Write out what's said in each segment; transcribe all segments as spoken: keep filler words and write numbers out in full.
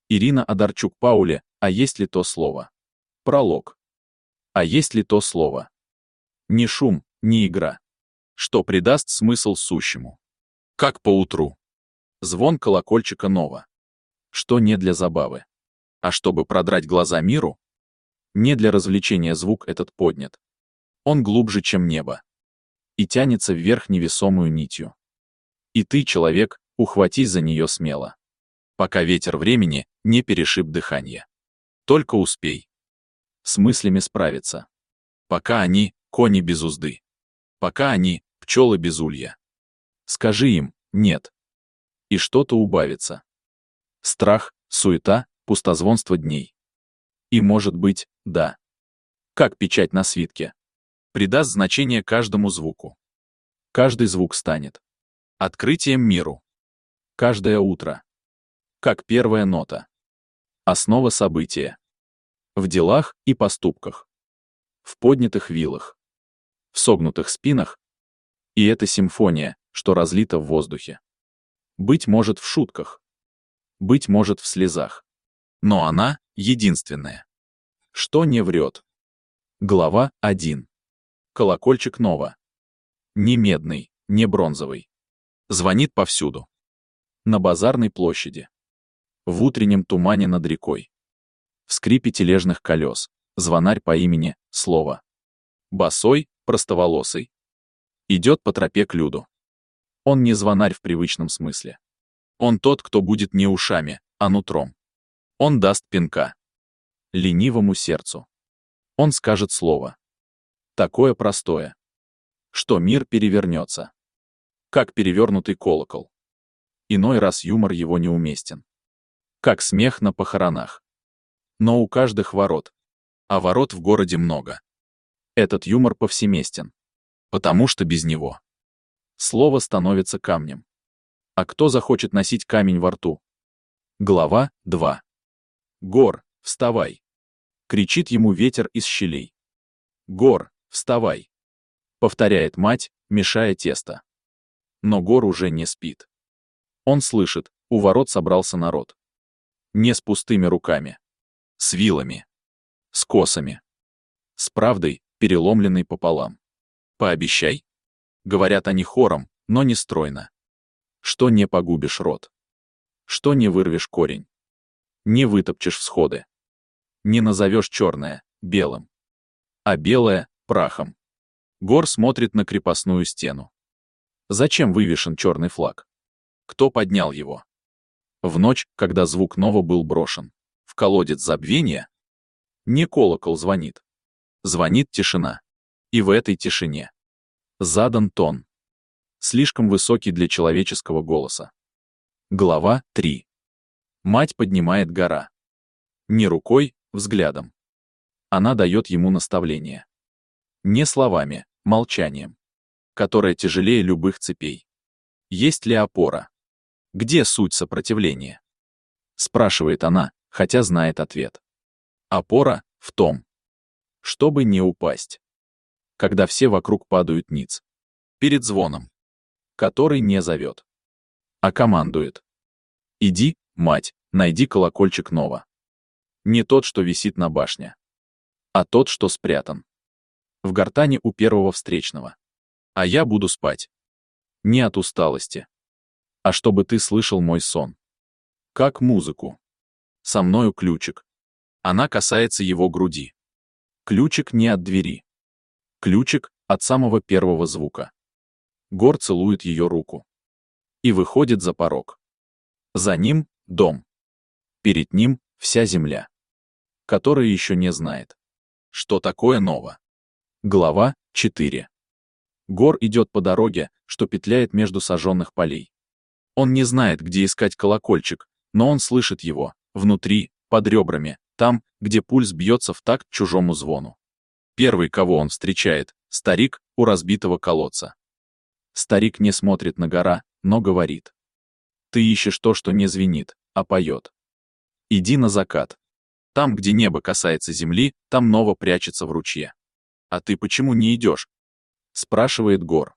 Ирина Одарчук-Пауле, а есть ли то слово? Пролог. А есть ли то слово? Ни шум, ни игра, что придаст смысл сущему. Как поутру. Звон колокольчика нова. Что не для забавы. А чтобы продрать глаза миру, не для развлечения звук этот поднят. Он глубже, чем небо. И тянется вверх невесомую нитью. И ты, человек, ухватись за нее смело. Пока ветер времени не перешиб дыхание. Только успей с мыслями справиться. Пока они — кони без узды. Пока они — пчелы без улья. Скажи им «нет». И что-то убавится. Страх, суета, пустозвонство дней. И, может быть, да. Как печать на свитке. Придаст значение каждому звуку. Каждый звук станет открытием миру. Каждое утро. Как первая нота. Основа события. В делах и поступках. В поднятых вилах. В согнутых спинах. И эта симфония, что разлита в воздухе. Быть может, в шутках. Быть может, в слезах. Но она единственная. Что не врет. Глава один. Колокольчик нова. Не медный, не бронзовый. Звонит повсюду. На базарной площади. В утреннем тумане над рекой. В скрипе тележных колес. Звонарь по имени Слово. Босой, простоволосый. Идет по тропе к люду. Он не звонарь в привычном смысле. Он тот, кто будет не ушами, а нутром. Он даст пинка ленивому сердцу. Он скажет слово. Такое простое, что мир перевернется. Как перевернутый колокол. Иной раз юмор его неуместен. Как смех на похоронах. Но у каждых ворот. А ворот в городе много. Этот юмор повсеместен. Потому что без него слово становится камнем. А кто захочет носить камень во рту? Глава два. Гор, вставай. Кричит ему ветер из щелей. Гор, вставай. Повторяет мать, мешая тесто. Но Гор уже не спит. Он слышит, у ворот собрался народ. Не с пустыми руками. С вилами. С косами. С правдой, переломленной пополам. Пообещай. Говорят они хором, но не стройно. Что не погубишь род. Что не вырвешь корень. Не вытопчешь всходы. Не назовешь черное белым. А белое — прахом. Гор смотрит на крепостную стену. Зачем вывешен черный флаг? Кто поднял его? В ночь, когда звук нова был брошен в колодец забвения, не колокол звонит. Звонит тишина. И в этой тишине задан тон, слишком высокий для человеческого голоса. Глава три. Мать поднимает гора. Не рукой, взглядом. Она дает ему наставление. Не словами, молчанием, которое тяжелее любых цепей. Есть ли опора? Где суть сопротивления? Спрашивает она, хотя знает ответ. Опора в том, чтобы не упасть. Когда все вокруг падают ниц. Перед звоном. Который не зовет, а командует. Иди, мать, найди колокольчик нова. Не тот, что висит на башне, а тот, что спрятан в гортани у первого встречного. А я буду спать. Не от усталости, а чтобы ты слышал мой сон. Как музыку. Со мною ключик. Она касается его груди. Ключик не от двери. Ключик от самого первого звука. Гор целует ее руку. И выходит за порог. За ним — дом. Перед ним — вся земля, которая еще не знает, что такое ново. Глава четыре. Гор идет по дороге, что петляет между сожженных полей. Он не знает, где искать колокольчик, но он слышит его, внутри, под ребрами, там, где пульс бьется в такт чужому звону. Первый, кого он встречает, старик у разбитого колодца. Старик не смотрит на гора, но говорит. Ты ищешь то, что не звенит, а поет. Иди на закат. Там, где небо касается земли, там ново прячется в ручье. А ты почему не идешь? Спрашивает Гор.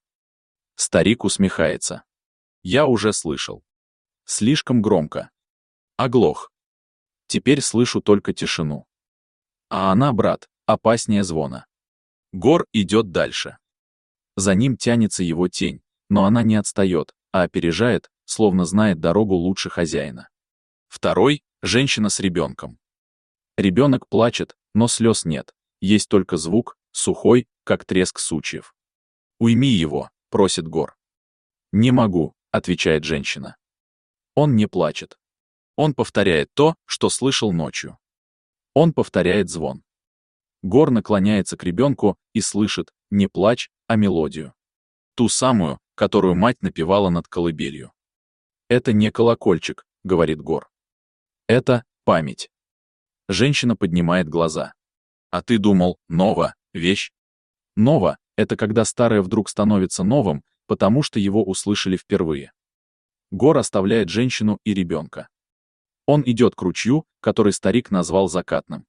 Старик усмехается. Я уже слышал. Слишком громко. Оглох. Теперь слышу только тишину. А она, брат, опаснее звона. Гор идет дальше. За ним тянется его тень, но она не отстает, а опережает, словно знает дорогу лучше хозяина. Второй — женщина с ребенком. Ребенок плачет, но слез нет, есть только звук, сухой, как треск сучьев. «Уйми его», — просит Гор. «Не могу», — отвечает женщина. Он не плачет. Он повторяет то, что слышал ночью. Он повторяет звон. Гор наклоняется к ребенку и слышит не плач, а мелодию. Ту самую, которую мать напевала над колыбелью. «Это не колокольчик», — говорит Гор. «Это память». Женщина поднимает глаза. «А ты думал, нова, вещь?» «Нова» — это когда старое вдруг становится новым, потому что его услышали впервые. Гор оставляет женщину и ребенка. Он идет к ручью, который старик назвал закатным.